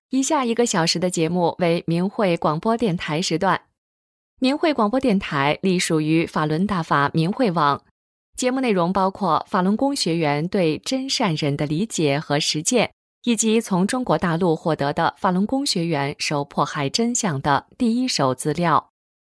以下1个小时的节目为明慧广播电台时段。明慧广播电台隶属于法轮大法明慧网，节目内容包括法轮功学员对真善忍的理解和实践，以及从中国大陆获得的法轮功学员受迫害真相的第一手资料。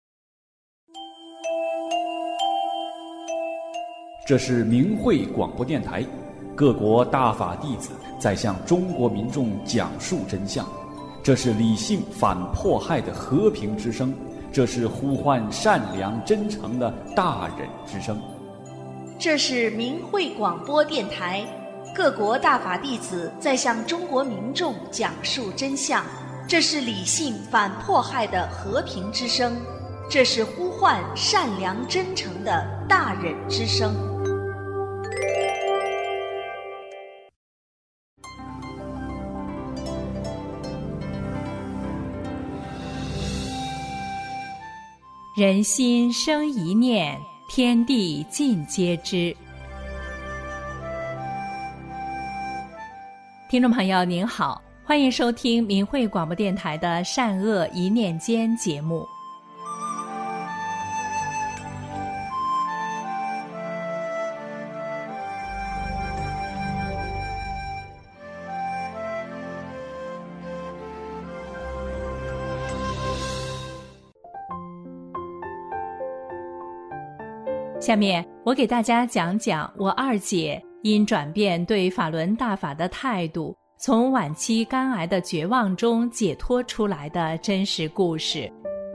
这是明慧广播电台，各国大法弟子在向中国民众讲述真相，这是理性反迫害的和平之声，这是呼唤善良真诚的大忍之声。 这是明慧广播电台，各国大法弟子在向中国民众讲述真相，这是理性反迫害的和平之声，这是呼唤善良真诚的大忍之声。 人心生一念，天地尽皆知。听众朋友您好，欢迎收听明慧广播电台的善恶一念间节目。下面我给大家讲讲我二姐因转变对法轮大法的态度，从晚期肝癌的绝望中解脱出来的真实故事。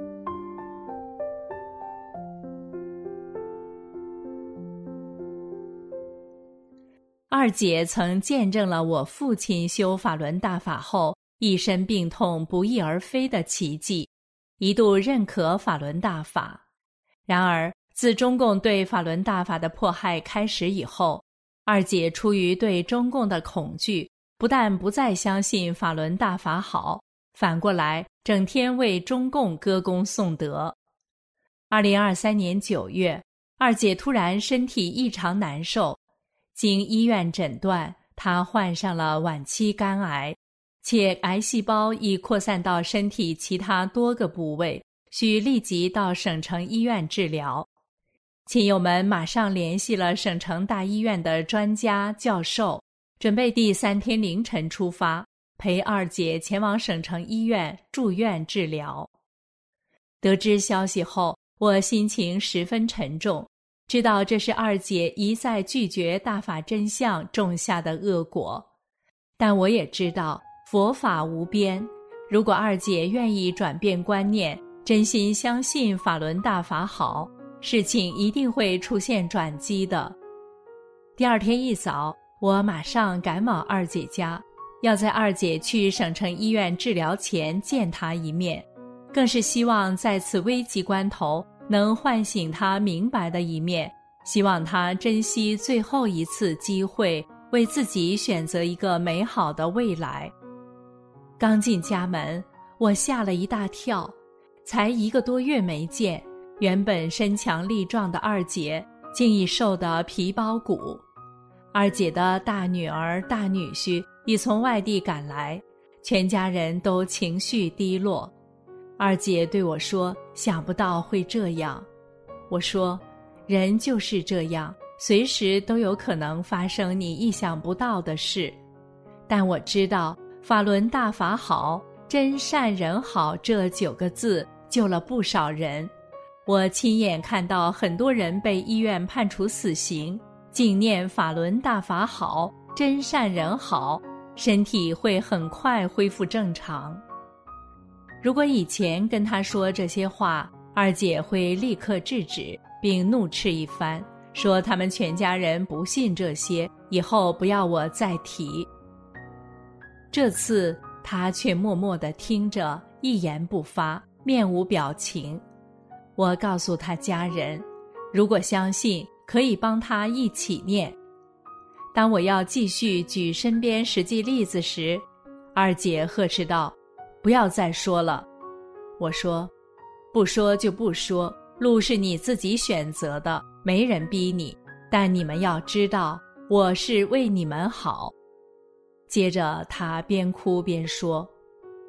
二姐曾见证了我父亲修法轮大法后一身病痛不翼而飞的奇迹，一度认可法轮大法。然而自中共对法轮大法的迫害开始以后，二姐出于对中共的恐惧，不但不再相信法轮大法好，反过来整天为中共歌功颂德。2023年9月，二姐突然身体异常难受，经医院诊断，她患上了晚期肝癌，且癌细胞已扩散到身体其他多个部位，需立即到省城医院治疗。亲友们马上联系了省城大医院的专家教授，准备第3天凌晨出发，陪二姐前往省城医院住院治疗。得知消息后，我心情十分沉重，知道这是二姐一再拒绝大法真相种下的恶果。但我也知道佛法无边，如果二姐愿意转变观念，真心相信法轮大法好，事情一定会出现转机的。第2天一早，我马上赶往二姐家，要在二姐去省城医院治疗前见她一面，更是希望在此危急关头能唤醒她明白的一面，希望她珍惜最后一次机会，为自己选择一个美好的未来。刚进家门，我吓了一大跳，才1个多月没见，原本身强力壮的二姐竟已瘦得皮包骨。二姐的大女儿大女婿已从外地赶来，全家人都情绪低落。二姐对我说，想不到会这样。我说，人就是这样，随时都有可能发生你意想不到的事。但我知道法轮大法好，真善人好这9个字救了不少人。我亲眼看到很多人被医院判处死刑，竟念法轮大法好，真善人好，身体会很快恢复正常。如果以前跟他说这些话，二姐会立刻制止，并怒斥一番，说他们全家人不信这些，以后不要我再提。这次他却默默地听着，一言不发，面无表情。我告诉他家人，如果相信，可以帮他一起念。当我要继续举身边实际例子时，二姐呵斥道，不要再说了。我说，不说就不说，路是你自己选择的，没人逼你，但你们要知道，我是为你们好。接着他边哭边说，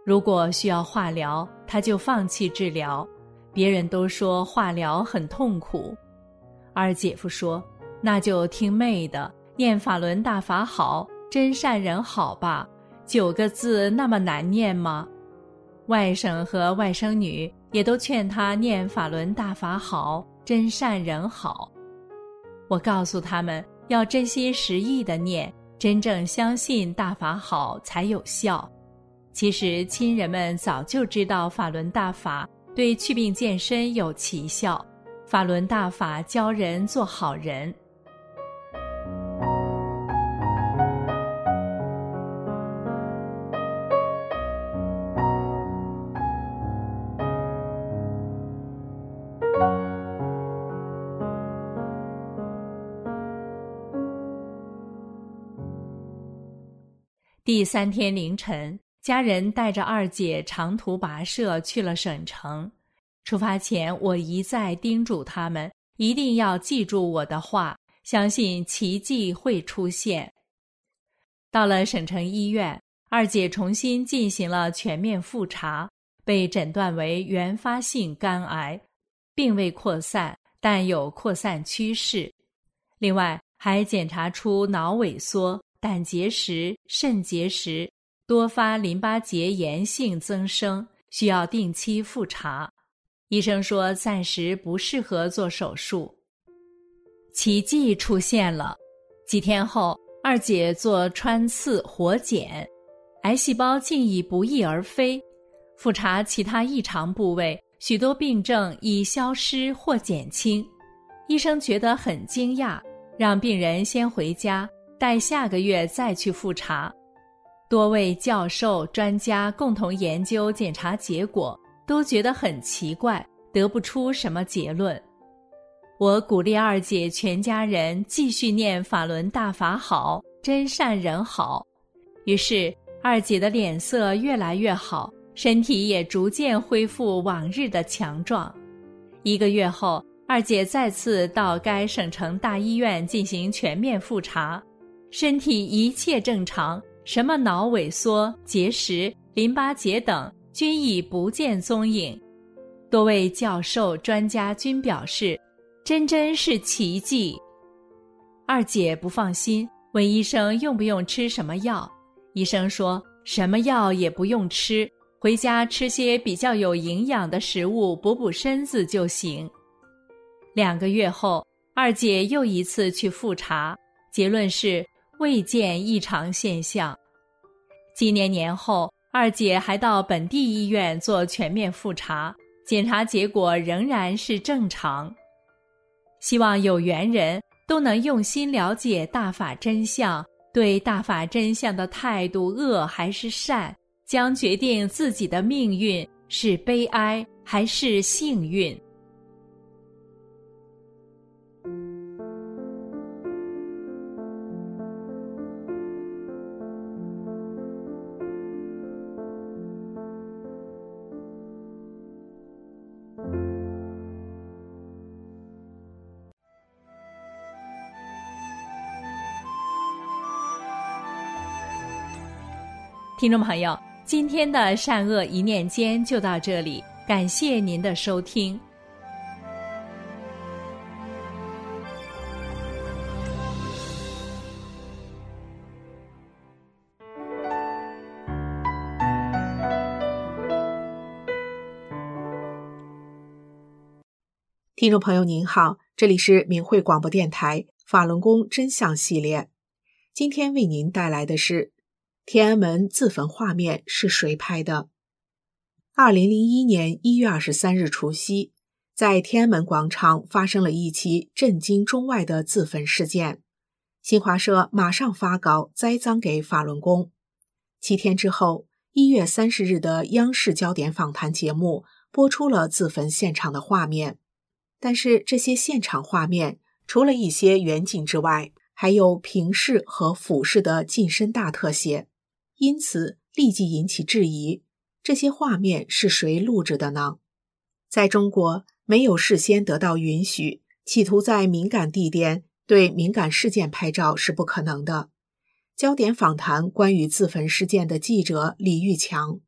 如果需要化疗，他就放弃治疗。别人都说化疗很痛苦。二姐夫说，那就听妹的，念法轮大法好，真善人好吧，9个字那么难念吗？外甥和外甥女也都劝他念法轮大法好，真善人好。我告诉他们要真心实意地念，真正相信大法好才有效。其实亲人们早就知道法轮大法对祛病健身有奇效，法轮大法教人做好人。第3天凌晨，家人带着二姐长途跋涉去了省城。出发前，我一再叮嘱他们一定要记住我的话，相信奇迹会出现。到了省城医院，二姐重新进行了全面复查，被诊断为原发性肝癌，并未扩散，但有扩散趋势。另外，还检查出脑萎缩、胆结石、肾结石、多发淋巴结炎性增生，需要定期复查。医生说暂时不适合做手术。奇迹出现了，几天后，二姐做穿刺活检，癌细胞竟已不翼而飞。复查其他异常部位，许多病症已消失或减轻。医生觉得很惊讶，让病人先回家，待下个月再去复查。多位教授、专家共同研究检查结果，都觉得很奇怪，得不出什么结论。我鼓励二姐全家人继续念法轮大法好，真善人好。于是二姐的脸色越来越好，身体也逐渐恢复往日的强壮。1个月后，二姐再次到该省城大医院进行全面复查，身体一切正常，什么脑萎缩、结石、淋巴结等均已不见踪影。多位教授、专家均表示，真是奇迹。二姐不放心，问医生用不用吃什么药。医生说，什么药也不用吃，回家吃些比较有营养的食物补补身子就行。2个月后，二姐又一次去复查，结论是未见异常现象。今年年后，二姐还到本地医院做全面复查，检查结果仍然是正常。希望有缘人都能用心了解大法真相，对大法真相的态度恶还是善，将决定自己的命运是悲哀还是幸运。听众朋友，今天的善恶一念间就到这里，感谢您的收听。 听众朋友您好，这里是明慧广播电台法轮功真相系列，今天为您带来的是天安门自焚画面是谁拍的？2001年1月23日除夕，在天安门广场发生了一起震惊中外的自焚事件。新华社马上发稿栽赃给法轮功。7天之后，1月30日的央视焦点访谈节目播出了自焚现场的画面。但是这些现场画面除了一些远景之外，还有平视和俯视的近身大特写，因此立即引起质疑，这些画面是谁录制的呢？在中国，没有事先得到允许，企图在敏感地点对敏感事件拍照是不可能的。焦点访谈关于自焚事件的记者李玉强，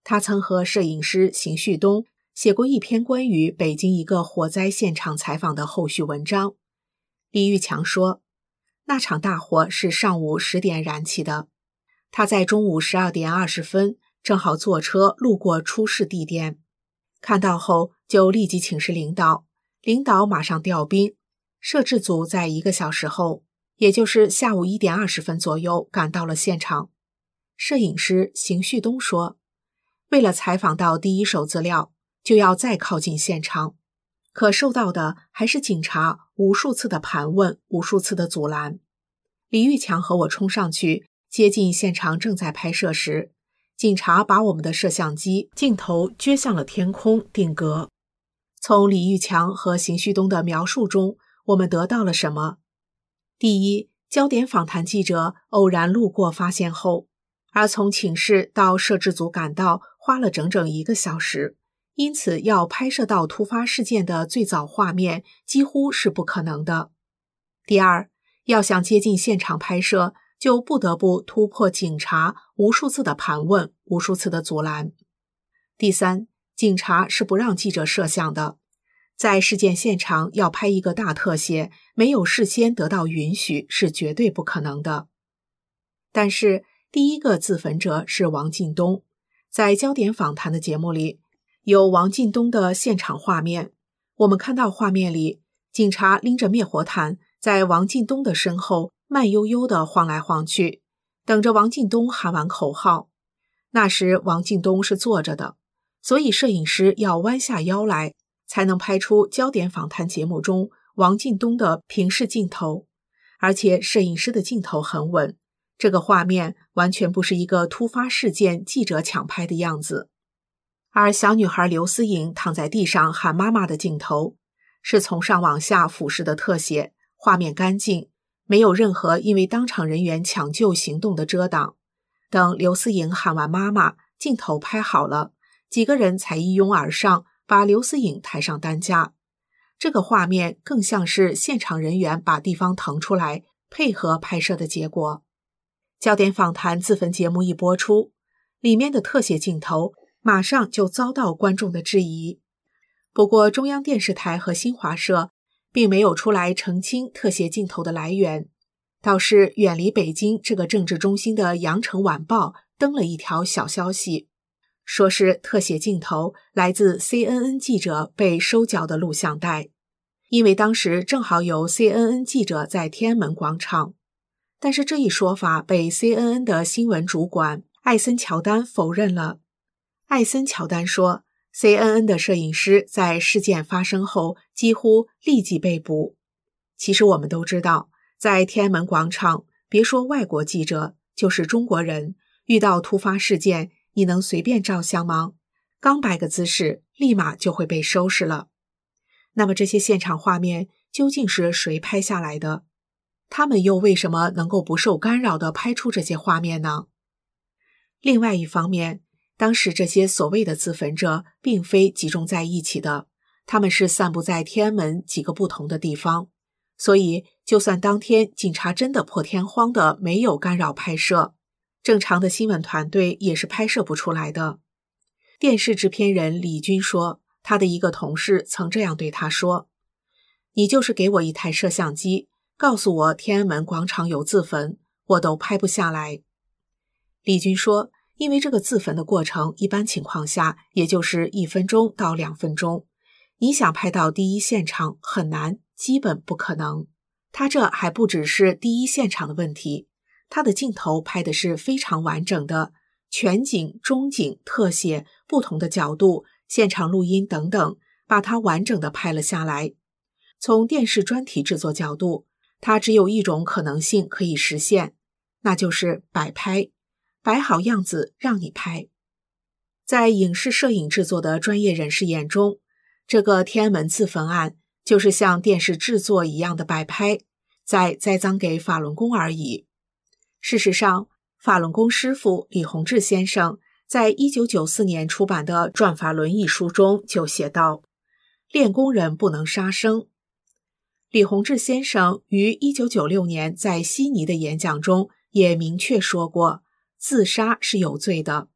他曾和摄影师邢旭东写过一篇关于北京一个火灾现场采访的后续文章。李玉强说，那场大火是上午10点燃起的，他在中午12点20分正好坐车路过出事地点，看到后就立即请示领导，领导马上调兵，摄制组在1个小时后，也就是下午1点20分左右赶到了现场。摄影师邢旭东说，为了采访到第一手资料，就要再靠近现场，可受到的还是警察无数次的盘问，无数次的阻拦。李玉强和我冲上去，接近现场正在拍摄时，警察把我们的摄像机镜头撅向了天空定格。从李玉强和邢旭东的描述中，我们得到了什么？第一，焦点访谈记者偶然路过发现后，而从请示到摄制组赶到花了整整1个小时，因此要拍摄到突发事件的最早画面几乎是不可能的。第二，要想接近现场拍摄，就不得不突破警察无数次的盘问，无数次的阻拦。第三，警察是不让记者摄像的，在事件现场要拍一个大特写，没有事先得到允许是绝对不可能的。但是第一个自焚者是王进东，在焦点访谈的节目里，有王进东的现场画面，我们看到画面里，警察拎着灭火毯在王进东的身后慢悠悠地晃来晃去，等着王进东喊完口号。那时王进东是坐着的，所以摄影师要弯下腰来，才能拍出焦点访谈节目中王进东的平视镜头，而且摄影师的镜头很稳，这个画面完全不是一个突发事件记者抢拍的样子。而小女孩刘思颖躺在地上喊妈妈的镜头，是从上往下俯视的特写，画面干净，没有任何因为当场人员抢救行动的遮挡。等刘思颖喊完妈妈，镜头拍好了，几个人才一拥而上，把刘思颖抬上担架。这个画面更像是现场人员把地方腾出来，配合拍摄的结果。焦点访谈自焚节目一播出，里面的特写镜头马上就遭到观众的质疑。不过中央电视台和新华社并没有出来澄清特写镜头的来源，倒是远离北京这个政治中心的羊城晚报登了一条小消息，说是特写镜头来自 CNN 记者被收缴的录像带，因为当时正好有 CNN 记者在天安门广场。但是这一说法被 CNN 的新闻主管艾森乔丹否认了。艾森乔丹说， CNN 的摄影师在事件发生后几乎立即被捕。其实我们都知道，在天安门广场，别说外国记者，就是中国人，遇到突发事件，你能随便照相吗？刚摆个姿势，立马就会被收拾了。那么这些现场画面究竟是谁拍下来的？他们又为什么能够不受干扰地拍出这些画面呢？另外一方面，当时这些所谓的自焚者并非集中在一起的，他们是散布在天安门几个不同的地方，所以就算当天警察真的破天荒的没有干扰拍摄，正常的新闻团队也是拍摄不出来的。电视制片人李军说，他的一个同事曾这样对他说，你就是给我一台摄像机，告诉我天安门广场有自焚，我都拍不下来。李军说，因为这个自焚的过程一般情况下也就是1分钟到2分钟，你想拍到第一现场很难，基本不可能。他这还不只是第一现场的问题，他的镜头拍的是非常完整的，全景、中景、特写，不同的角度，现场录音等等，把它完整的拍了下来。从电视专题制作角度，它只有一种可能性可以实现，那就是摆拍，摆好样子让你拍。在影视摄影制作的专业人士眼中，这个天安门自焚案就是像电视制作一样的摆拍，在栽赃给法轮功而已。事实上，法轮功师父李洪志先生在1994年出版的《转法轮》一书中就写道，练功人不能杀生。李洪志先生于1996年在悉尼的演讲中也明确说过，自杀是有罪的，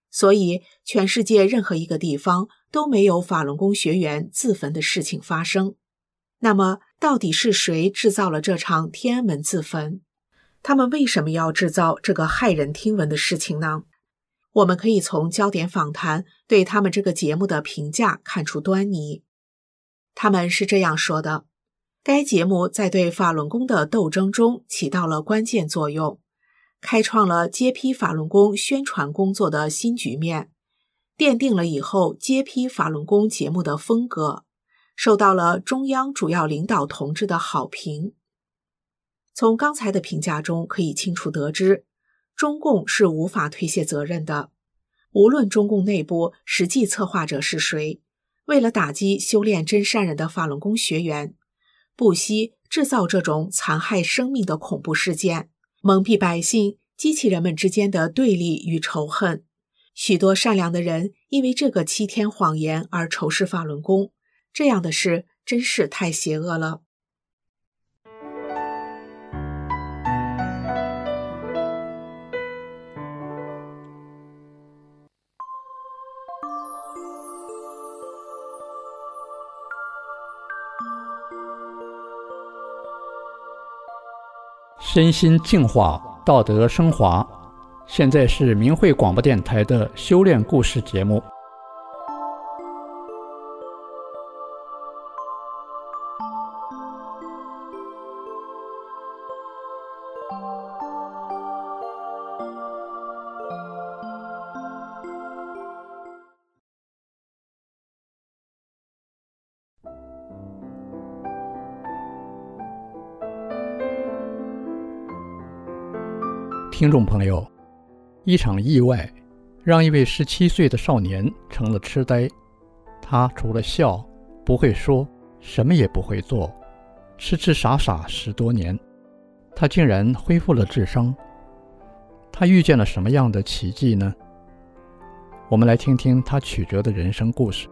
所以全世界任何一个地方都没有法轮功学员自焚的事情发生。那么，到底是谁制造了这场天安门自焚？他们为什么要制造这个骇人听闻的事情呢？我们可以从焦点访谈对他们这个节目的评价看出端倪。他们是这样说的：该节目在对法轮功的斗争中起到了关键作用，开创了揭批法轮功宣传工作的新局面，奠定了以后揭批法轮功节目的风格，受到了中央主要领导同志的好评。从刚才的评价中可以清楚得知，中共是无法推卸责任的。无论中共内部实际策划者是谁，为了打击修炼真善人的法轮功学员，不惜制造这种残害生命的恐怖事件，蒙蔽百姓，激起人们之间的对立与仇恨。许多善良的人因为这个欺天谎言而仇视法轮功，这样的事真是太邪恶了。 身心净化，道德升华。现在是明慧广播电台的修炼故事节目。听众朋友，一场意外让一位17岁的少年成了痴呆。他除了笑，不会说，什么也不会做，痴痴傻傻10多年，他竟然恢复了智商。他遇见了什么样的奇迹呢？我们来听听他曲折的人生故事。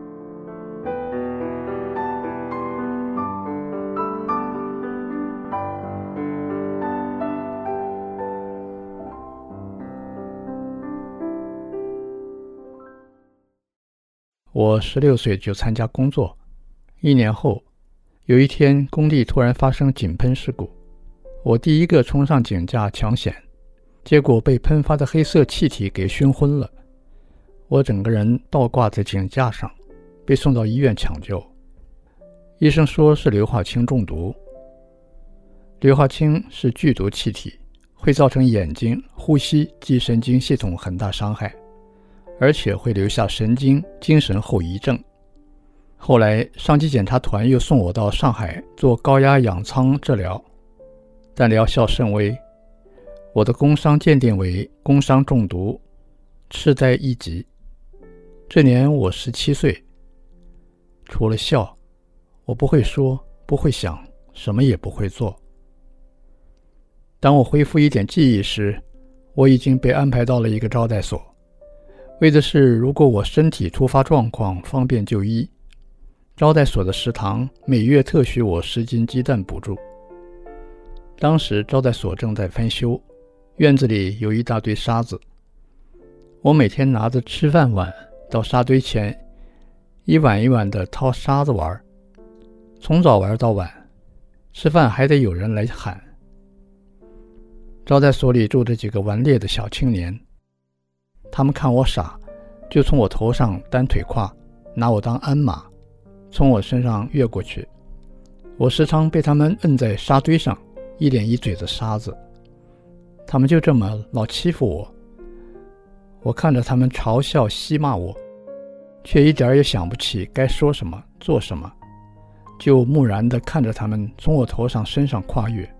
我16岁就参加工作，1年后，有一天工地突然发生井喷事故，我第一个冲上井架抢险，结果被喷发的黑色气体给熏昏了，我整个人倒挂在井架上，被送到医院抢救。医生说是硫化氢中毒。硫化氢是剧毒气体，会造成眼睛、呼吸及神经系统很大伤害，而且会留下神经、精神后遗症。后来上级检查团又送我到上海做高压氧舱治疗，但疗效甚微。我的工伤鉴定为工伤中毒，痴呆1级。这年我17岁，除了笑，我不会说，不会想，什么也不会做。当我恢复一点记忆时，我已经被安排到了一个招待所，为的是如果我身体突发状况方便就医。招待所的食堂每月特许我10斤鸡蛋补助。当时招待所正在翻修，院子里有一大堆沙子，我每天拿着吃饭碗到沙堆前，一碗一碗地掏沙子玩，从早玩到晚，吃饭还得有人来喊。招待所里住着几个顽劣的小青年，他们看我傻，就从我头上单腿跨，拿我当鞍马，从我身上越过去。我时常被他们摁在沙堆上，一脸一嘴的沙子。他们就这么老欺负我，我看着他们嘲笑戏骂我，却一点也想不起该说什么做什么，就木然地看着他们从我头上身上跨越。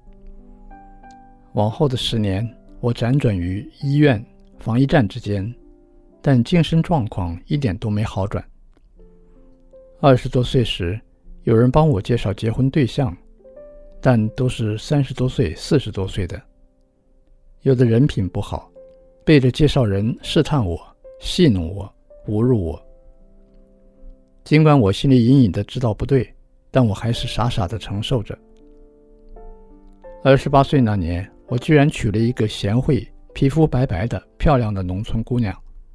往后的10年，我辗转于医院、防疫站之间，但精神状况一点都没好转。20多岁时，有人帮我介绍结婚对象，但都是30多岁、40多岁的。有的人品不好，背着介绍人试探我、戏弄我、侮辱我。尽管我心里隐隐的知道不对，但我还是傻傻的承受着。28岁那年，我居然娶了一个贤惠、皮肤白白的漂亮的农村姑娘，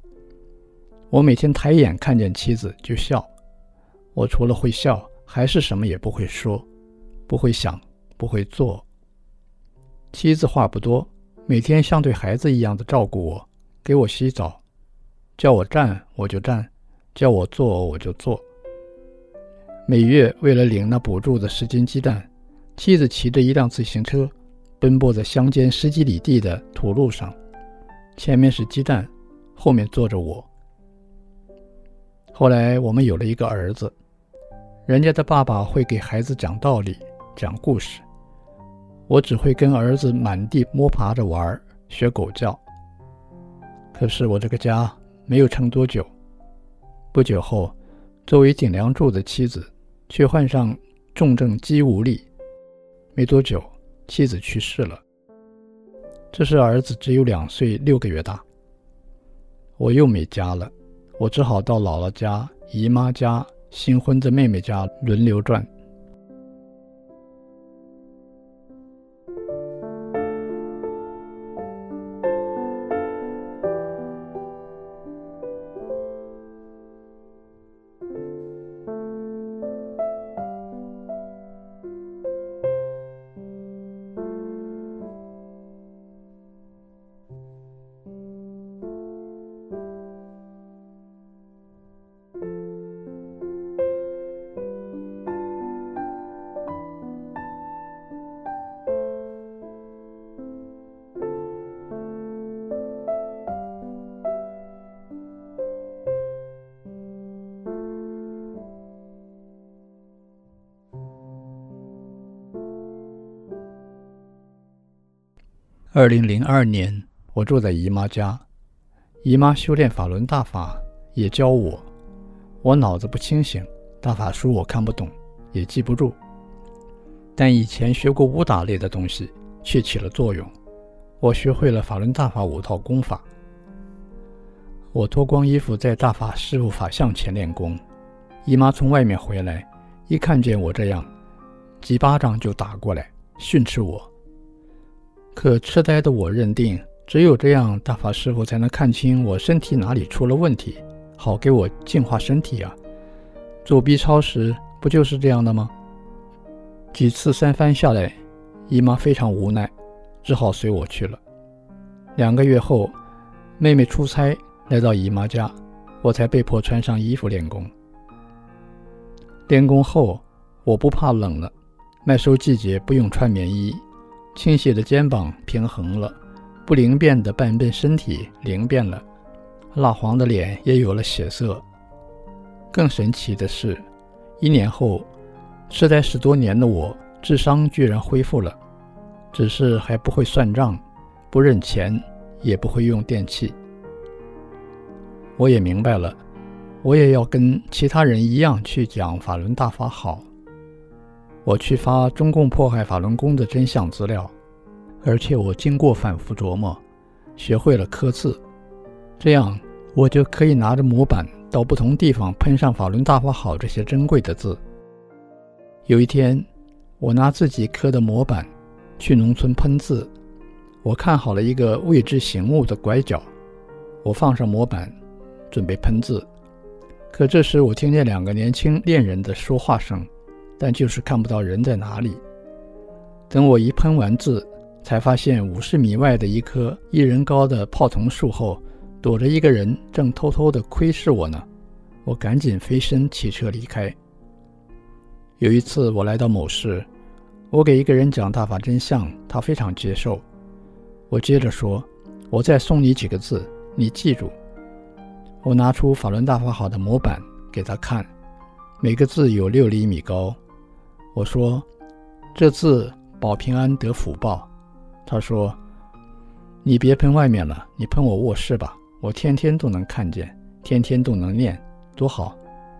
我每天抬眼看见妻子就笑，我除了会笑，还是什么也不会说，不会想，不会做。妻子话不多，每天像对孩子一样的照顾我，给我洗澡，叫我站我就站，叫我做我就做。每月为了领那补助的10斤鸡蛋，妻子骑着一辆自行车，奔波在乡间10几里地的土路上，前面是鸡蛋，后面坐着我。后来我们有了一个儿子，人家的爸爸会给孩子讲道理，讲故事，我只会跟儿子满地摸爬着玩，学狗叫。可是我这个家没有撑多久，不久后，作为顶梁柱的妻子却患上重症肌无力，没多久妻子去世了。这时儿子只有2岁6个月大，我又没家了，我只好到姥姥家、姨妈家、新婚的妹妹家轮流转。2002年，我住在姨妈家，姨妈修炼法轮大法，也教我。我脑子不清醒，大法书我看不懂，也记不住，但以前学过武打类的东西却起了作用。我学会了法轮大法5套功法。我脱光衣服在大法师父法像前练功，姨妈从外面回来，一看见我这样，几巴掌就打过来，训斥我。可痴呆的我认定，只有这样，大法师父才能看清我身体哪里出了问题，好给我净化身体啊。做 B 超时不就是这样的吗？几次3番下来，姨妈非常无奈，只好随我去了。2个月后，妹妹出差来到姨妈家，我才被迫穿上衣服练功。练功后，我不怕冷了，麦收季节不用穿棉衣，倾斜的肩膀平衡了，不灵便的半边身体灵便了，蜡黄的脸也有了血色。更神奇的是，1年后，痴呆10多年的我，智商居然恢复了，只是还不会算账，不认钱，也不会用电器。我也明白了，我也要跟其他人一样去讲法轮大法好。我去发中共迫害法轮功的真相资料，而且我经过反复琢磨，学会了刻字，这样我就可以拿着模板到不同地方喷上法轮大法好这些珍贵的字。有一天，我拿自己刻的模板去农村喷字，我看好了一个未知醒目的拐角，我放上模板准备喷字，可这时我听见2个年轻恋人的说话声，但就是看不到人在哪里。等我一喷完字，才发现50米外的一棵1人高的泡桐树后，躲着一个人正偷偷地窥视我呢。我赶紧飞身骑车离开。有一次我来到某市，我给一个人讲大法真相，他非常接受。我接着说，我再送你几个字，你记住。我拿出法轮大法好的模板给他看，每个字有6厘米高。我说，这字保平安得福报。他说，你别喷外面了，你喷我卧室吧，我天天都能看见，天天都能念，多好。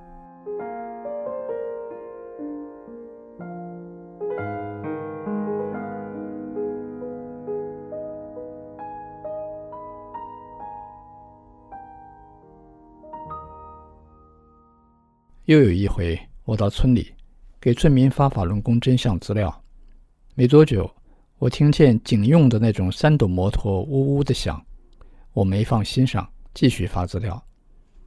又有一回，我到村里给村民发法轮功真相资料，没多久，我听见警用的那种3斗摩托呜呜的响，我没放心上，继续发资料。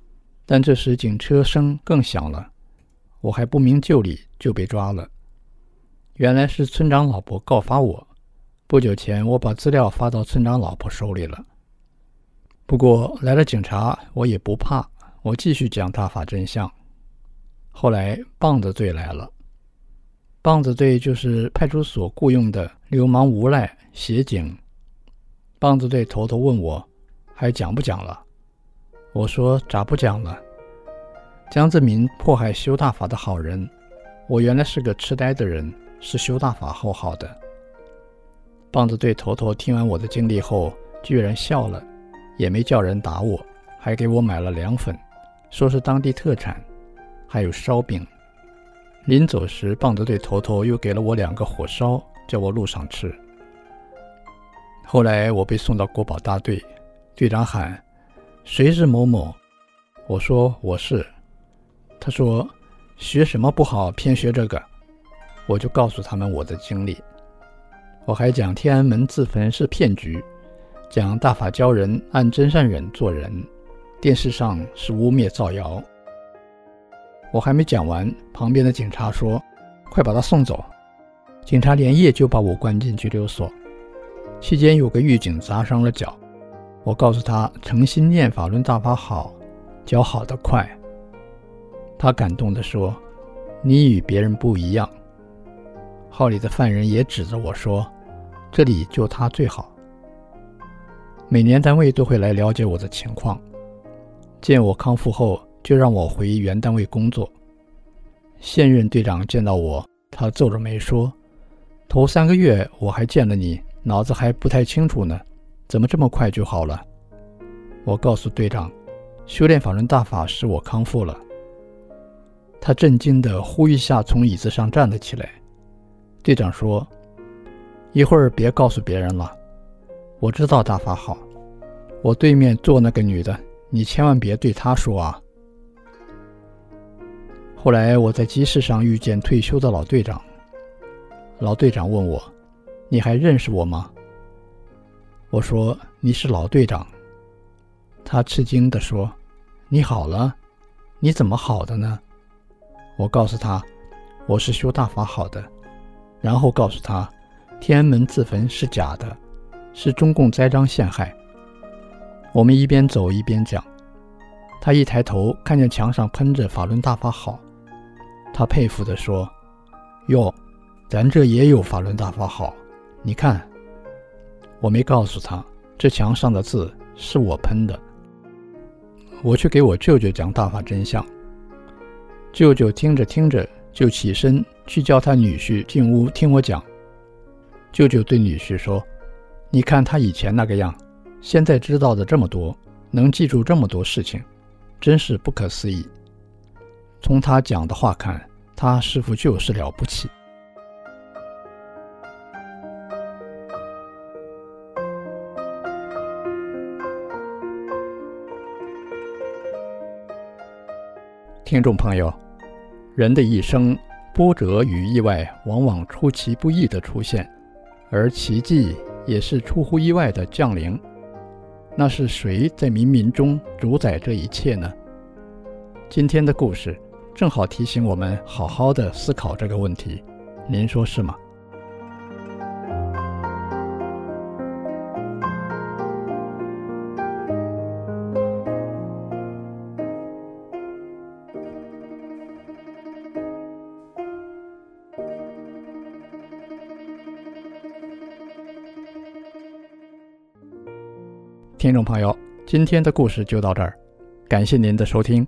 但这时警车声更响了，我还不明就里就被抓了。原来是村长老婆告发我，不久前我把资料发到村长老婆手里了。不过来了警察我也不怕，我继续讲大法真相。后来棒子队来了，棒子队就是派出所雇佣的流氓无赖协警。棒子队头头问我还讲不讲了，我说咋不讲了？江泽民迫害修大法的好人，我原来是个痴呆的人，是修大法后好的。棒子队头头听完我的经历后居然笑了，也没叫人打我，还给我买了凉粉，说是当地特产，还有烧饼。临走时棒子队头头又给了我2个火烧，叫我路上吃。后来我被送到国保大队，队长喊谁是某某，我说我是。他说学什么不好偏学这个，我就告诉他们我的经历。我还讲天安门自焚是骗局，讲大法教人按真善忍做人，电视上是污蔑造谣。我还没讲完，旁边的警察说快把他送走。警察连夜就把我关进拘留所，期间有个狱警砸伤了脚，我告诉他诚心念法轮大法好，脚好得快。他感动地说你与别人不一样。号里的犯人也指着我说这里就他最好。每年单位都会来了解我的情况，见我康复后就让我回原单位工作。现任队长见到我，他皱着眉说头3个月我还见了你，脑子还不太清楚呢，怎么这么快就好了？我告诉队长修炼法轮大法使我康复了。他震惊地呼一下从椅子上站了起来。队长说一会儿别告诉别人了，我知道大法好，我对面坐那个女的你千万别对她说啊。后来我在集市上遇见退休的老队长，老队长问我你还认识我吗？我说你是老队长。他吃惊地说你好了？你怎么好的呢？我告诉他我是修大法好的，然后告诉他天安门自焚是假的，是中共栽赃陷害。我们一边走一边讲，他一抬头看见墙上喷着法轮大法好，他佩服地说哟，咱这也有法轮大法好，你看。我没告诉他这墙上的字是我喷的。我去给我舅舅讲大法真相，舅舅听着听着就起身去叫他女婿进屋听我讲。舅舅对女婿说你看他以前那个样，现在知道的这么多，能记住这么多事情，真是不可思议。从他讲的话看，他师父就是了不起。听众朋友，人的一生，波折与意外往往出其不意地出现，而奇迹也是出乎意外的降临。那是谁在冥冥中主宰这一切呢？今天的故事正好提醒我们好好的思考这个问题，您说是吗？听众朋友，今天的故事就到这儿，感谢您的收听。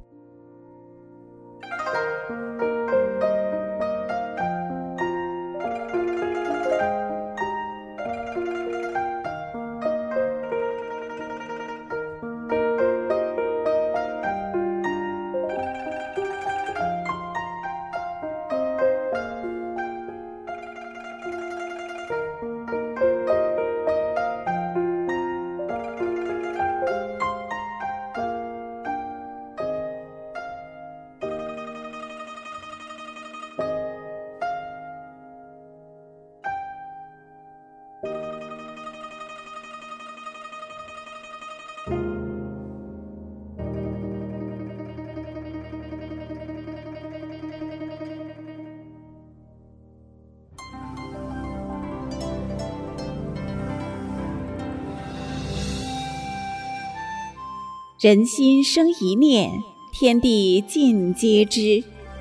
人心生一念，天地尽皆知。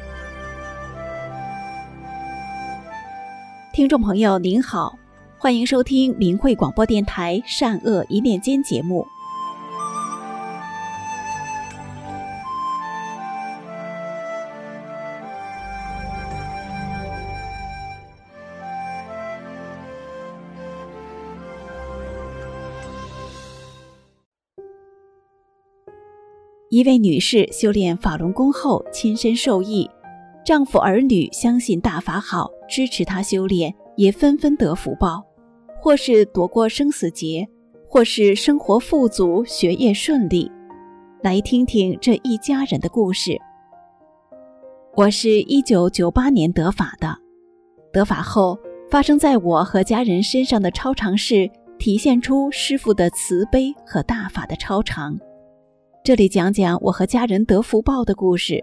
听众朋友您好，欢迎收听明慧广播电台善恶一念间节目。一位女士修炼法轮功后亲身受益，丈夫儿女相信大法好，支持她修炼，也纷纷得福报，或是躲过生死劫，或是生活富足，学业顺利。来听听这一家人的故事。我是1998年得法的，得法后发生在我和家人身上的超常事，体现出师父的慈悲和大法的超常。这里讲讲我和家人得福报的故事。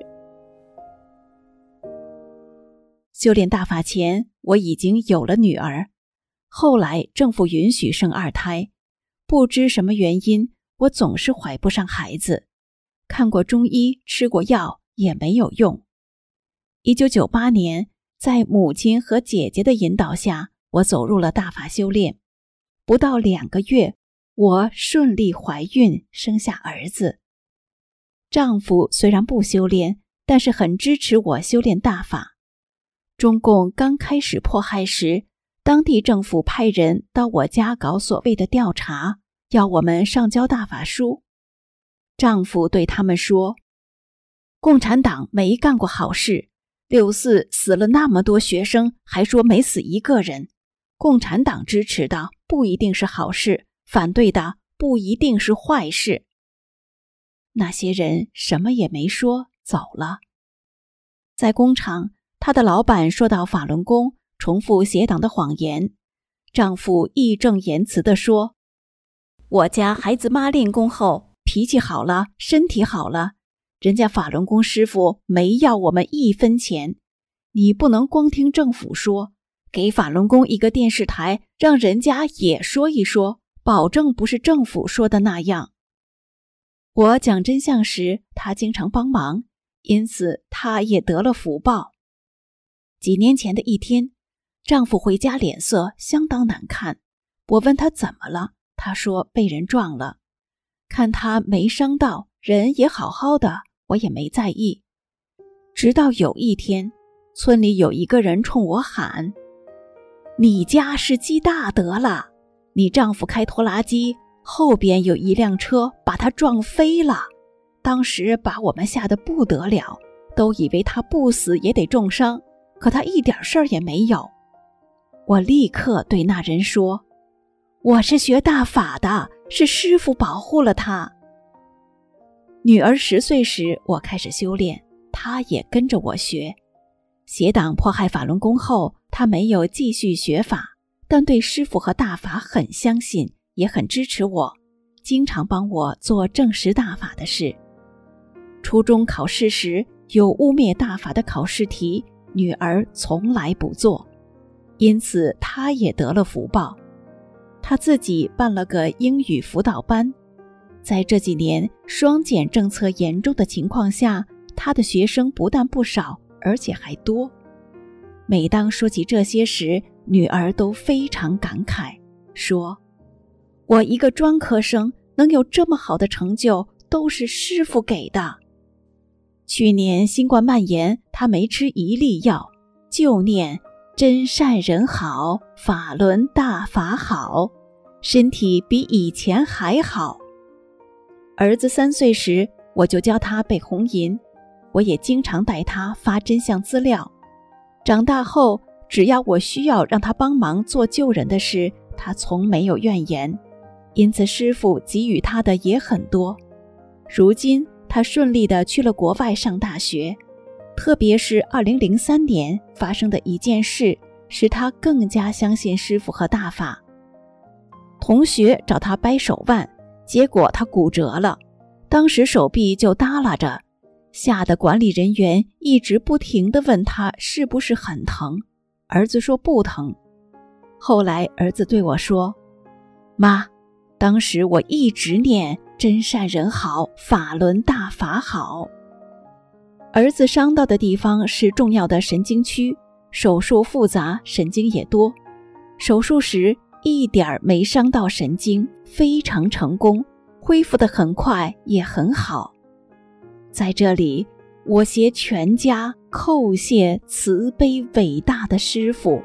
修炼大法前，我已经有了女儿，后来政府允许生2胎，不知什么原因，我总是怀不上孩子，看过中医，吃过药也没有用。1998年，在母亲和姐姐的引导下，我走入了大法修炼，不到2个月，我顺利怀孕，生下儿子。丈夫虽然不修炼，但是很支持我修炼大法。中共刚开始迫害时，当地政府派人到我家搞所谓的调查，要我们上交大法书。丈夫对他们说，共产党没干过好事，6·4死了那么多学生，还说没死一个人。共产党支持的不一定是好事，反对的不一定是坏事。那些人什么也没说，走了。在工厂，他的老板说到法轮功，重复邪党的谎言。丈夫义正言辞地说，我家孩子妈练功后脾气好了，身体好了，人家法轮功师傅没要我们1分钱，你不能光听政府说，给法轮功一个电视台，让人家也说一说，保证不是政府说的那样。我讲真相时，他经常帮忙，因此他也得了福报。几年前的一天，丈夫回家脸色相当难看，我问他怎么了，他说被人撞了。看他没伤到，人也好好的，我也没在意。直到有一天，村里有一个人冲我喊，你家是积大德了，你丈夫开拖拉机，后边有一辆车把他撞飞了，当时把我们吓得不得了，都以为他不死也得重伤，可他一点事儿也没有。我立刻对那人说，我是学大法的，是师父保护了他。女儿10岁时，我开始修炼，她也跟着我学。邪党迫害法轮功后，她没有继续学法，但对师父和大法很相信，也很支持我，经常帮我做证实大法的事。初中考试时，有污蔑大法的考试题，女儿从来不做，因此她也得了福报。她自己办了个英语辅导班，在这几年双减政策严重的情况下，她的学生不但不少，而且还多。每当说起这些时，女儿都非常感慨，说，我一个专科生能有这么好的成就，都是师父给的。去年新冠蔓延，他没吃一粒药，就念真善人好，法轮大法好，身体比以前还好。儿子3岁时，我就教他背红银，我也经常带他发真相资料。长大后，只要我需要让他帮忙做救人的事，他从没有怨言，因此师父给予他的也很多。如今他顺利地去了国外上大学，特别是2003年发生的一件事，使他更加相信师父和大法。同学找他掰手腕，结果他骨折了，当时手臂就耷拉着，吓得管理人员一直不停地问他是不是很疼，儿子说不疼。后来儿子对我说，妈，当时我一直念真善人好，法轮大法好。儿子伤到的地方是重要的神经区，手术复杂，神经也多。手术时一点没伤到神经，非常成功，恢复得很快，也很好。在这里，我携全家叩谢慈悲伟大的师父。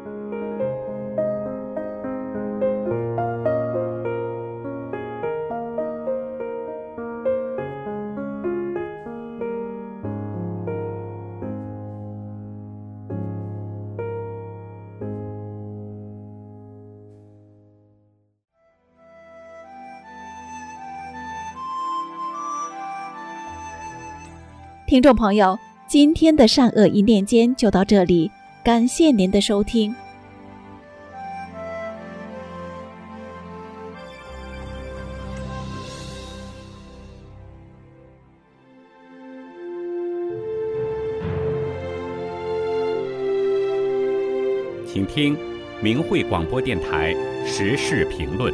听众朋友，今天的善恶一念间就到这里，感谢您的收听。 请听明慧广播电台时事评论。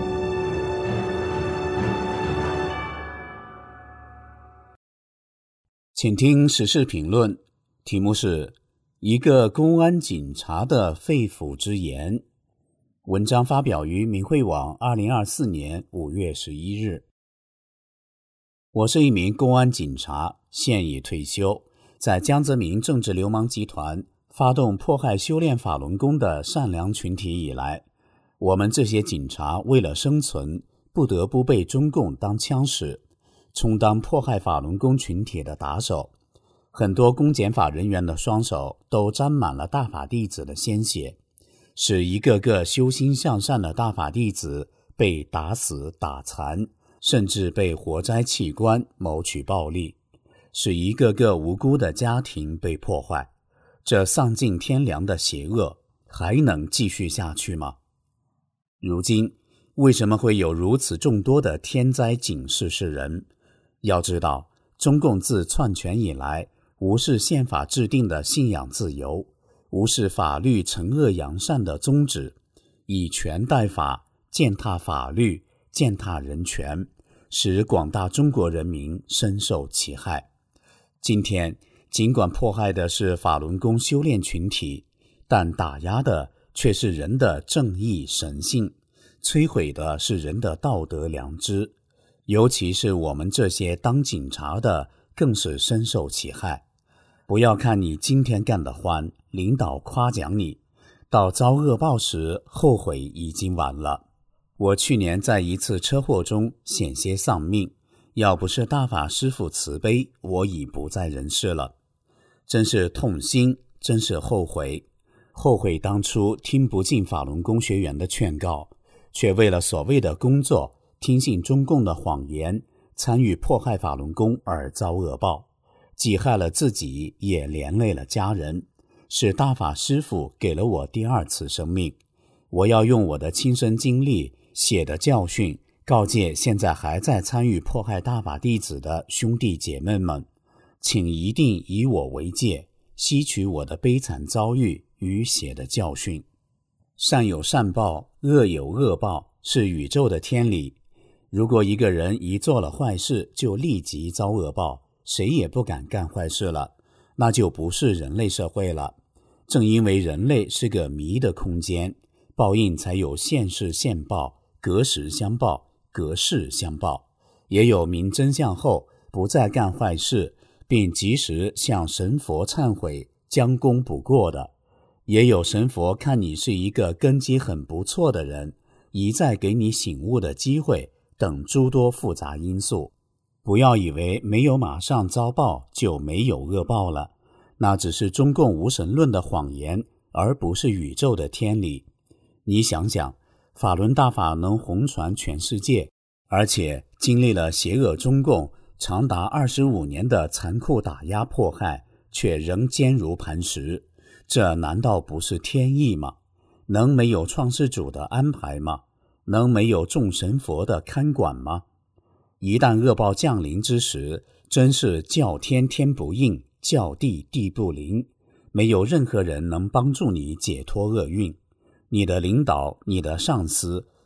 请听时事评论，题目是一个公安警察的肺腑之言。文章发表于明慧网2024年5月11日。我是一名公安警察，现已退休，在江泽民政治流氓集团发动迫害修炼法轮功的善良群体以来，我们这些警察为了生存，不得不被中共当枪使，充当迫害法轮功群体的打手。很多公检法人员的双手都沾满了大法弟子的鲜血，使一个个修心向善的大法弟子被打死打残，甚至被活摘器官谋取暴利，使一个个无辜的家庭被破坏。这丧尽天良的邪恶还能继续下去吗？如今为什么会有如此众多的天灾警示世人？要知道，中共自篡权以来，无视宪法制定的信仰自由，无视法律惩恶扬善的宗旨，以权代法，践踏法律，践踏人权，使广大中国人民深受其害。今天尽管迫害的是法轮功修炼群体，但打压的却是人的正义神性，摧毁的是人的道德良知。尤其是我们这些当警察的，更是深受其害。不要看你今天干得欢，领导夸奖你，到遭恶报时，后悔已经晚了。我去年在一次车祸中险些丧命，要不是大法师父慈悲，我已不在人世了。真是痛心，真是后悔。后悔当初听不进法轮功学员的劝告，却为了所谓的工作听信中共的谎言，参与迫害法轮功而遭恶报，既害了自己，也连累了家人，使大法师父给了我第二次生命。我要用我的亲身经历写的教训，告诫现在还在参与迫害大法弟子的兄弟姐妹们，请一定以我为戒，吸取我的悲惨遭遇与写的教训。善有善报，恶有恶报，是宇宙的天理。如果一个人一做了坏事就立即遭恶报，谁也不敢干坏事了，那就不是人类社会了。正因为人类是个迷的空间，报应才有现世现报，隔时相报，隔世相报。也有明真相后不再干坏事，并及时向神佛忏悔，将功补过的。也有神佛看你是一个根基很不错的人，一再给你醒悟的机会，等诸多复杂因素。不要以为没有马上遭报就没有恶报了，那只是中共无神论的谎言，而不是宇宙的天理。你想想，法轮大法能红传全世界，而且经历了邪恶中共长达25年的残酷打压迫害，却仍坚如磐石，这难道不是天意吗？能没有创世主的安排吗？能没有众神佛的看管吗？一旦恶报降临之时，真是叫天天不应，叫地地不灵，没有任何人能帮助你解脱厄运。你的领导，你的上司，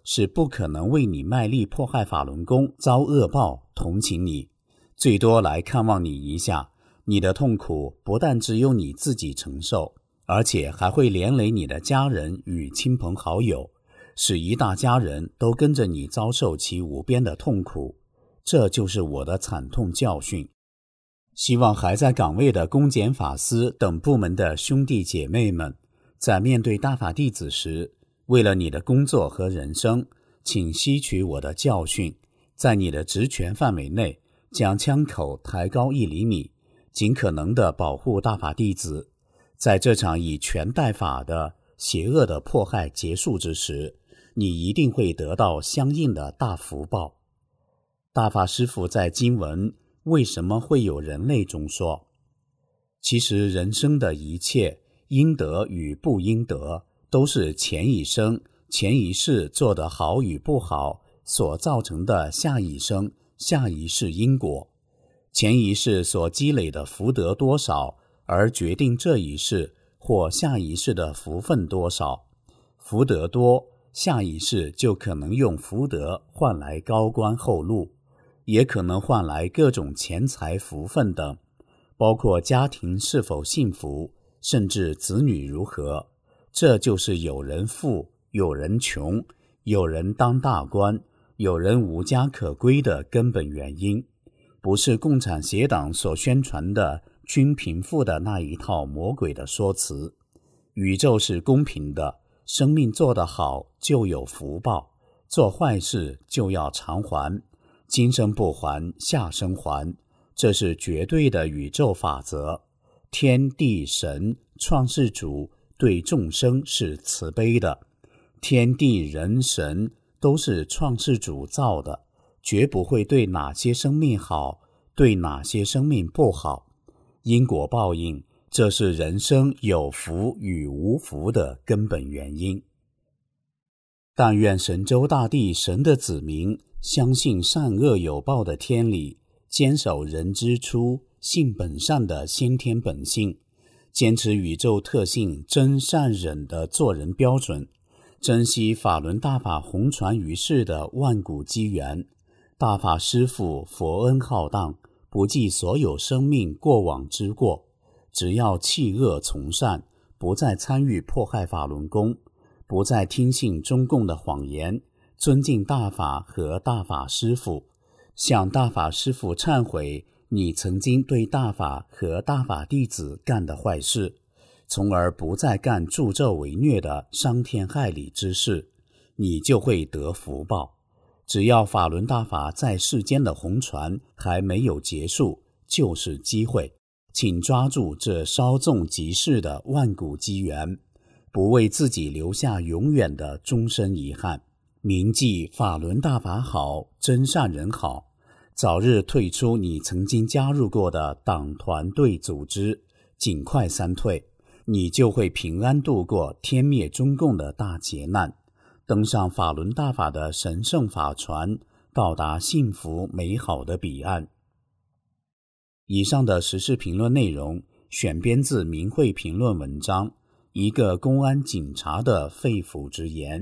是不可能为你卖力迫害法轮功遭恶报同情你，最多来看望你一下。你的痛苦不但只有你自己承受，而且还会连累你的家人与亲朋好友，使一大家人都跟着你遭受其无边的痛苦。这就是我的惨痛教训。希望还在岗位的公检法司等部门的兄弟姐妹们，在面对大法弟子时，为了你的工作和人生，请吸取我的教训，在你的职权范围内，将枪口抬高1厘米，尽可能地保护大法弟子。在这场以权代法的邪恶的迫害结束之时，你一定会得到相应的大福报。大法师父在经文为什么会有人类中说，其实人生的一切应得与不应得，都是前一生前一世做得好与不好所造成的下一生下一世因果。前一世所积累的福德多少，而决定这一世或下一世的福分多少。福德多，下一世就可能用福德换来高官厚禄，也可能换来各种钱财福分等，包括家庭是否幸福，甚至子女如何。这就是有人富，有人穷，有人当大官，有人无家可归的根本原因。不是共产邪党所宣传的均贫富的那一套魔鬼的说辞。宇宙是公平的，生命做得好就有福报，做坏事就要偿还，今生不还下生还，这是绝对的宇宙法则。天地神创世主对众生是慈悲的，天地人神都是创世主造的，绝不会对哪些生命好，对哪些生命不好。因果报应，这是人生有福与无福的根本原因。但愿神州大地神的子民相信善恶有报的天理，坚守人之初性本善的先天本性，坚持宇宙特性真善忍的做人标准，珍惜法轮大法弘传于世的万古机缘。大法师父佛恩浩荡，不计所有生命过往之过，只要弃恶从善，不再参与迫害法轮功，不再听信中共的谎言，尊敬大法和大法师父，向大法师父忏悔你曾经对大法和大法弟子干的坏事，从而不再干助纣为虐的伤天害理之事，你就会得福报。只要法轮大法在世间的弘传还没有结束，就是机会，请抓住这稍纵即逝的万古机缘，不为自己留下永远的终身遗憾。铭记法轮大法好，真善人好，早日退出你曾经加入过的党团队组织，尽快三退，你就会平安度过天灭中共的大劫难，登上法轮大法的神圣法船，到达幸福美好的彼岸。以上的时事评论内容选编自明慧评论文章《一个公安警察的肺腑之言》。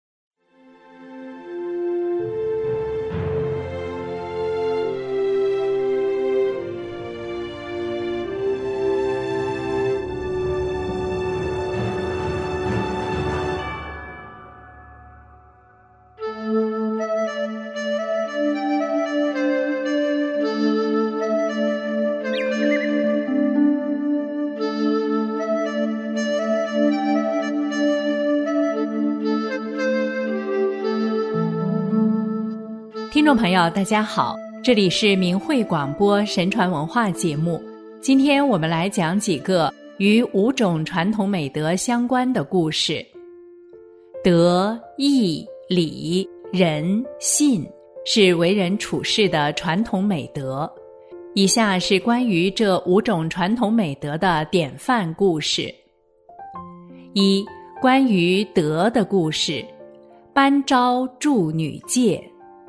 听众朋友大家好，这里是明慧广播神传文化节目。今天我们来讲几个与5种传统美德相关的故事。德、义、礼、仁、信是为人处事的传统美德。以下是关于这5种传统美德的典范故事。一、关于德的故事。班昭助女戒。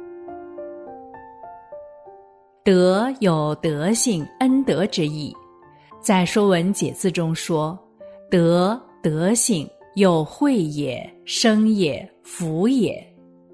德有德性、恩德之意，在《说文解字》中说，德，德性，有慧也，生也，福也。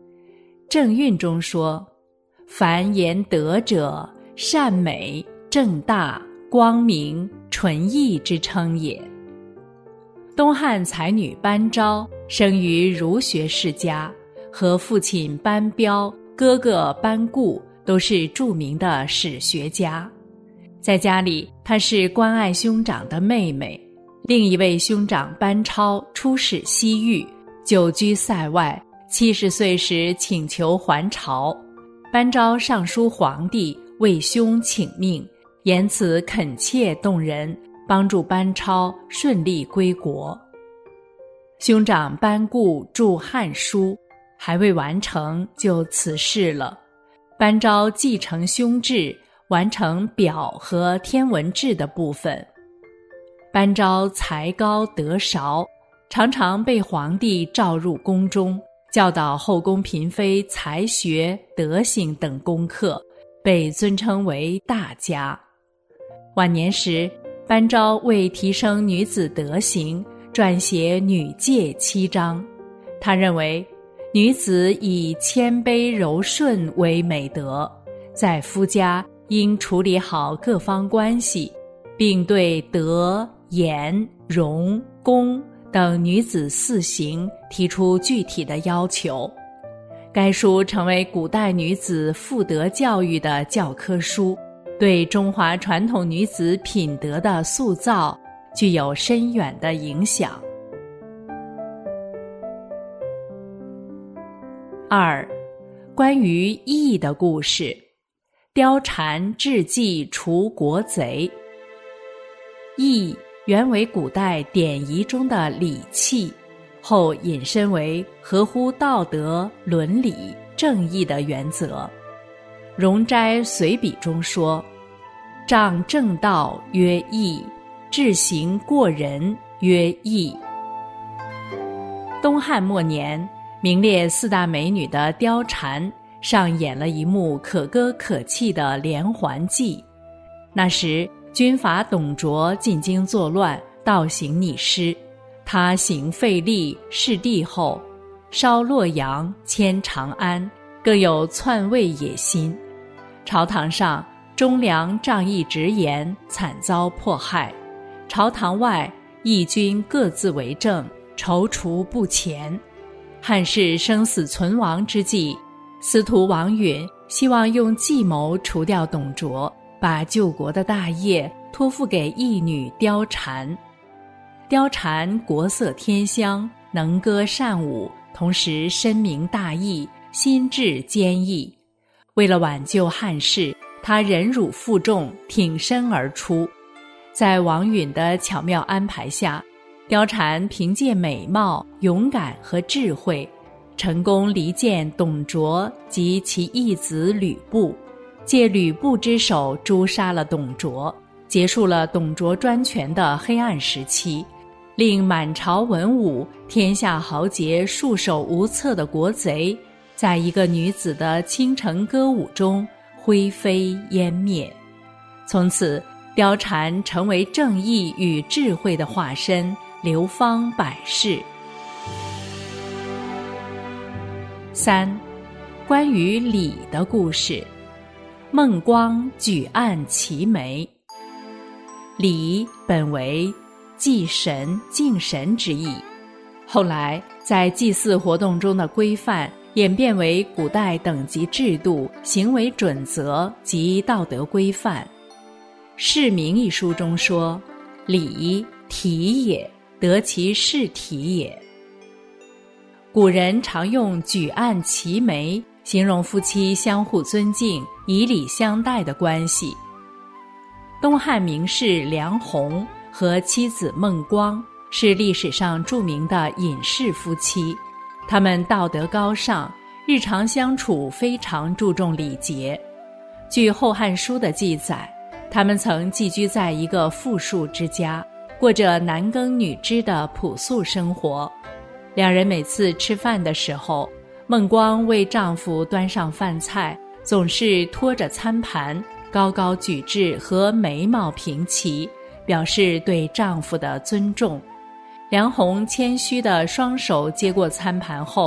正运中说：凡言德者，善美、正大、光明、纯义之称也。东汉才女班昭生于儒学世家，和父亲班彪、哥哥班固都是著名的史学家。在家里，她是关爱兄长的妹妹。另一位兄长班超出使西域，久居塞外，70岁时请求还朝。班昭上书皇帝，为兄请命，言辞恳切动人，帮助班超顺利归国。兄长班固著《汉书》，还未完成就辞世了。班昭继承兄制，完成表和天文志的部分。班昭才高德韶，常常被皇帝召入宫中，教导后宫嫔妃才学、德行等功课，被尊称为大家。晚年时，班昭为提升女子德行，撰写《女诫》7章。他认为，女子以谦卑柔顺为美德，在夫家应处理好各方关系，并对德、言、容、恭等女子4行提出具体的要求。该书成为古代女子妇德教育的教科书，对中华传统女子品德的塑造具有深远的影响。2. 关于义的故事。貂蝉智计除国贼。义原为古代典仪中的礼器，后引申为合乎道德、伦理、正义的原则。容斋随笔中说：仗正道曰义，治行过人曰义。东汉末年，名列4大美女的貂蝉上演了一幕可歌可泣的连环计。那时军阀董卓进京作乱，倒行逆施。他行废立，弑帝后，烧洛阳，迁长安，更有篡位野心。朝堂上，忠良仗义直言，惨遭迫害；朝堂外，义军各自为政，踌躇不前。汉室生死存亡之际，司徒王允希望用计谋除掉董卓，把救国的大业托付给义女貂蝉。貂蝉国色天香，能歌善舞，同时深明大义，心智坚毅。为了挽救汉室，她忍辱负重，挺身而出。在王允的巧妙安排下，貂蝉凭借美貌、勇敢和智慧，成功离间董卓及其义子吕布，借吕布之手诛杀了董卓，结束了董卓专权的黑暗时期，令满朝文武、天下豪杰束手无策的国贼，在一个女子的倾城歌舞中灰飞烟灭。从此，貂蝉成为正义与智慧的化身，流芳百世。3. 关于礼的故事。孟光举案齐眉。礼本为祭神、敬神之意，后来在祭祀活动中的规范演变为古代等级制度、行为准则及道德规范。《释名》一书中说：礼，体也，得其事体也。古人常用举案齐眉形容夫妻相互尊敬、以礼相待的关系。东汉名士梁鸿和妻子孟光是历史上著名的隐士夫妻，他们道德高尚，日常相处非常注重礼节。据《后汉书》的记载，他们曾寄居在一个富庶之家，过着男耕女织的朴素生活。两人每次吃饭的时候，孟光为丈夫端上饭菜，总是拖着餐盘，高高举至和眉毛平齐，表示对丈夫的尊重。梁鸿谦虚地双手接过餐盘后，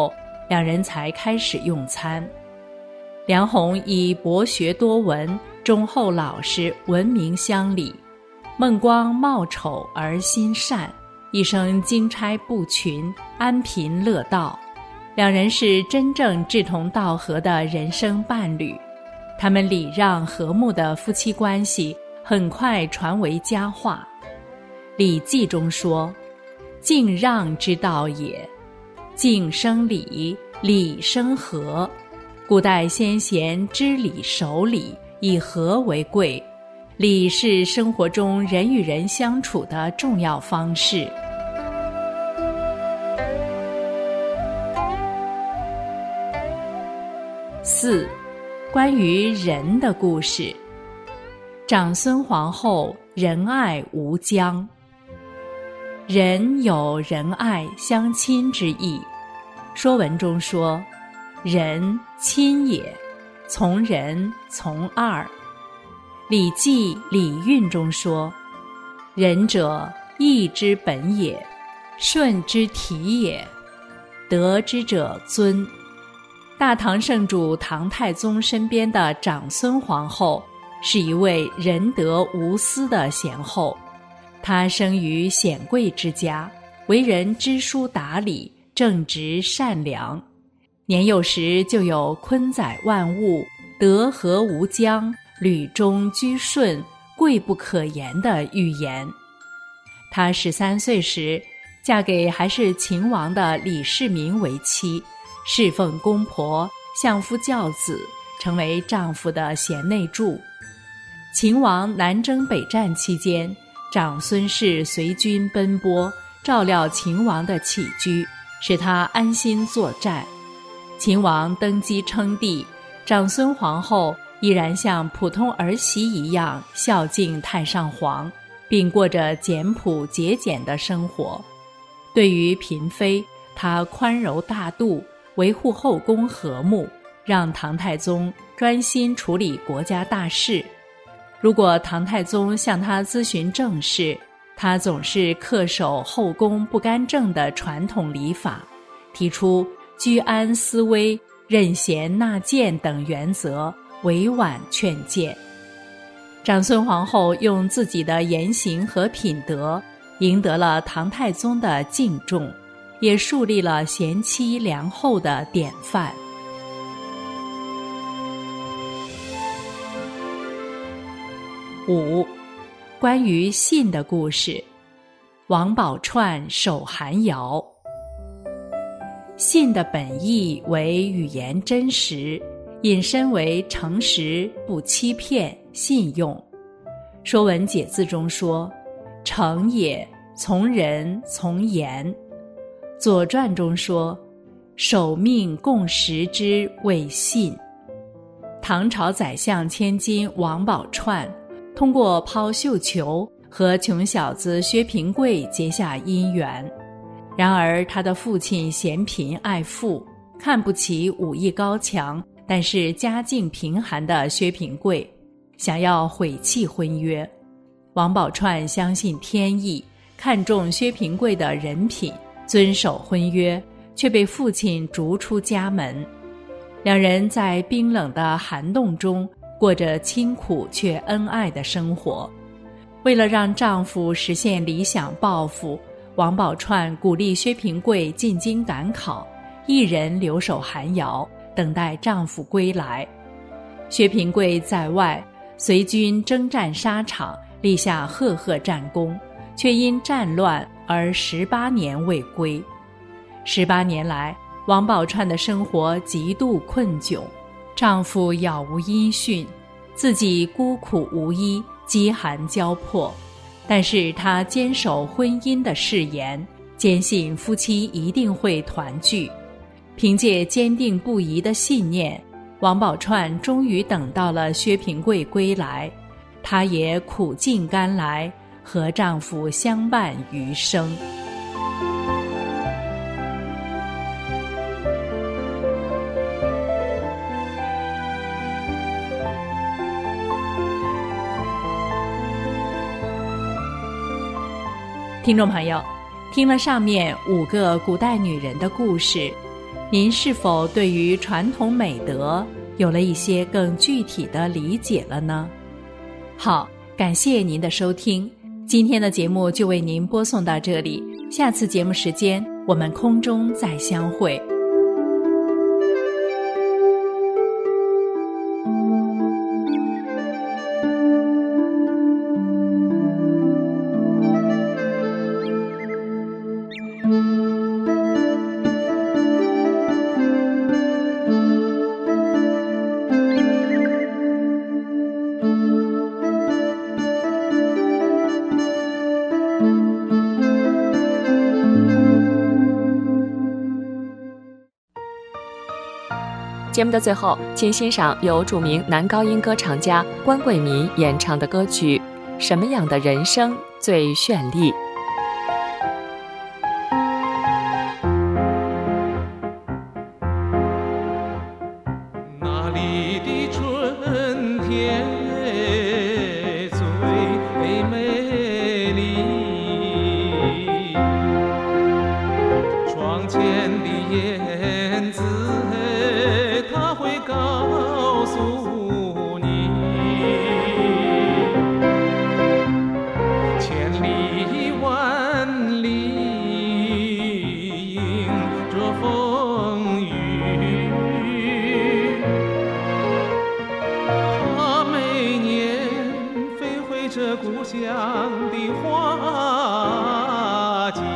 两人才开始用餐。梁鸿以博学多闻、忠厚老实闻名乡里，孟光貌丑而心善，一生经差不群，安贫乐道。两人是真正志同道合的人生伴侣，他们礼让和睦的夫妻关系很快传为佳话。《礼记》中说：“敬让之道也，敬生礼，礼生和。”古代先贤知礼守礼，以和为贵。礼是生活中人与人相处的重要方式。4. 关于仁的故事。长孙皇后仁爱无疆。仁有仁爱相亲之意。说文中说：“仁，亲也，从仁，从二。”《礼记·礼运》中说：“仁者，义之本也，顺之体也，得之者尊。”大唐圣主唐太宗身边的长孙皇后是一位仁德无私的贤后，她生于显贵之家，为人知书达理，正直善良。年幼时就有坤载万物，德和无疆，履中居顺，贵不可言的预言。她13岁时嫁给还是秦王的李世民为妻，侍奉公婆，相夫教子，成为丈夫的贤内助。秦王南征北战期间，长孙氏随军奔波，照料秦王的起居，使他安心作战。秦王登基称帝，长孙皇后依然像普通儿媳一样孝敬太上皇，并过着简朴节俭的生活。对于嫔妃，她宽柔大度，维护后宫和睦，让唐太宗专心处理国家大事。如果唐太宗向他咨询政事，他总是恪守后宫不干政的传统礼法，提出居安思危、任贤纳谏等原则，委婉劝谏。长孙皇后用自己的言行和品德赢得了唐太宗的敬重，也树立了贤妻良后的典范。5. 关于信的故事。王宝钏守寒窑。信的本意为语言真实，引申为诚实、不欺骗、信用。说文解字中说：“诚也，从人，从言。”左传中说：“守命共识之谓信。”唐朝宰相千金王宝钏通过抛绣球和穷小子薛平贵结下姻缘。然而他的父亲嫌贫爱富，看不起武艺高强但是家境贫寒的薛平贵，想要毁弃婚约。王宝钏相信天意，看重薛平贵的人品，遵守婚约，却被父亲逐出家门。两人在冰冷的寒冬中过着清苦却恩爱的生活。为了让丈夫实现理想抱负，王宝钏鼓励薛平贵进京赶考，一人留守寒窑，等待丈夫归来。薛平贵在外随军征战沙场，立下赫赫战功，却因战乱而18年未归。18年来，王宝钏的生活极度困窘，丈夫杳无音讯，自己孤苦无依，饥寒交迫。但是她坚守婚姻的誓言，坚信夫妻一定会团聚。凭借坚定不移的信念，王宝钏终于等到了薛平贵归来，她也苦尽甘来，和丈夫相伴余生。听众朋友，听了上面5个古代女人的故事， 您是否对于传统美德有了一些更具体的理解了呢？好，感谢您的收听，今天的节目就为您播送到这里，下次节目时间我们空中再相会。 节目的最后，请欣赏由著名男高音歌唱家关贵民演唱的歌曲《什么样的人生最绚丽》。 那里的春天最美丽，窗前的燕子它会告诉你，千里万里迎着风雨，它每年飞回这故乡的花季。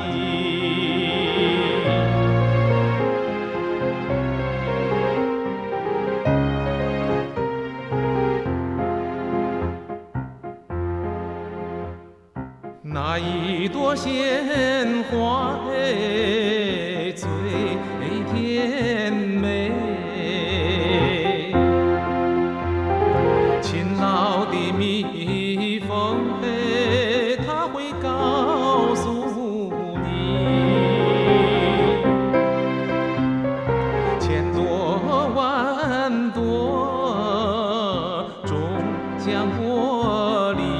那一朵鲜花最甜美，勤劳的蜜蜂它会告诉你，千朵万朵终将脱离，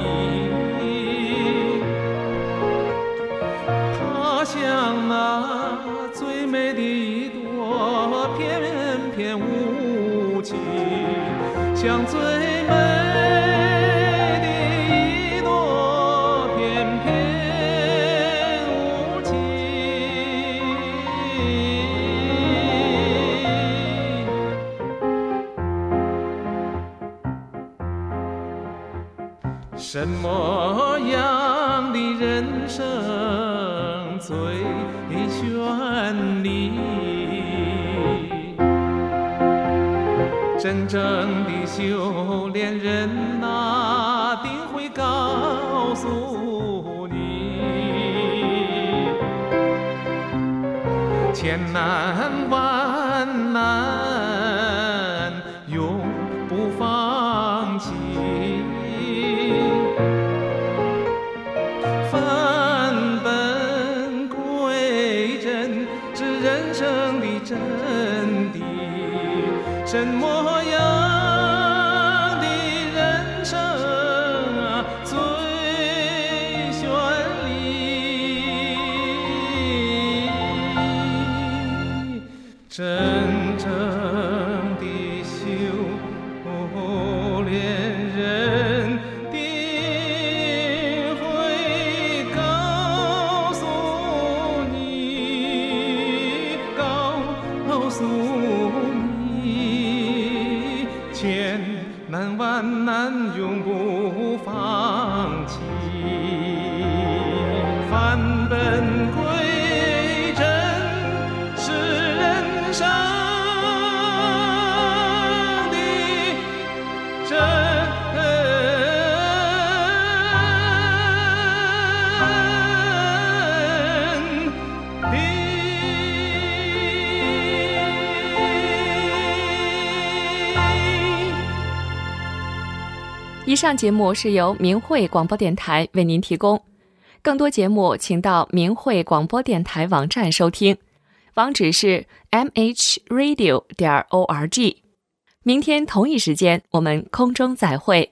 像那最美的一朵翩翩舞旗，像最美的一朵翩翩舞旗。什么样的人生最绚丽？真正的修炼人哪定会告诉你，千难万难永不放弃，返本归真是人生的真谛。什么样的人生最绚丽？真正的修炼人定会告诉你，告诉你，千难万难永不放弃，返本归真是人生的真谛。 以上节目是由明慧广播电台为您提供，更多节目请到明慧广播电台网站收听，网址是 mhradio.org。明天同一时间我们空中再会。